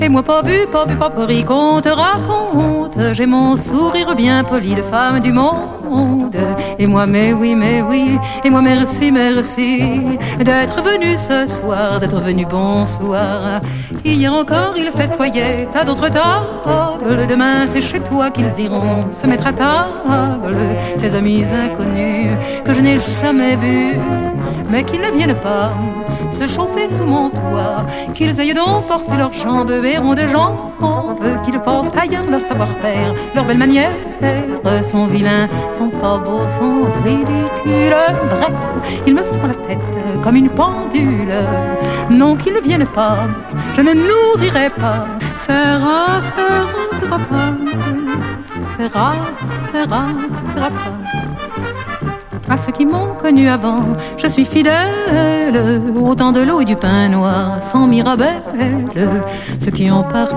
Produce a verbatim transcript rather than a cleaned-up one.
Et moi pas vu, pas vu, pas pris qu'on te raconte. J'ai mon sourire bien poli de femme du monde. Et moi mais oui, mais oui, et moi merci, merci d'être venu ce soir, d'être venu bonsoir. Hier encore il festoyait à d'autres tables. Demain c'est chez toi qu'ils iront se mettre à table. Ces amis inconnus que je n'ai jamais vus, mais qu'ils ne viennent pas se chauffer sous mon toit. Qu'ils aillent donc porter leurs jambes et ronds de jambes, qu'ils portent ailleurs leur savoir-faire, leurs belles manières, sont vilains, sont pas beaux, sont ridicules. Bref, ils me font la tête comme une pendule. Non, qu'ils ne viennent pas, je ne nourrirai pas. C'est rare, c'est rare, c'est rapace. C'est rare, c'est rare, c'est rapace. À ceux qui m'ont connu avant, je suis fidèle, au temps de l'eau et du pain noir, sans mirabelle. Ceux qui ont parti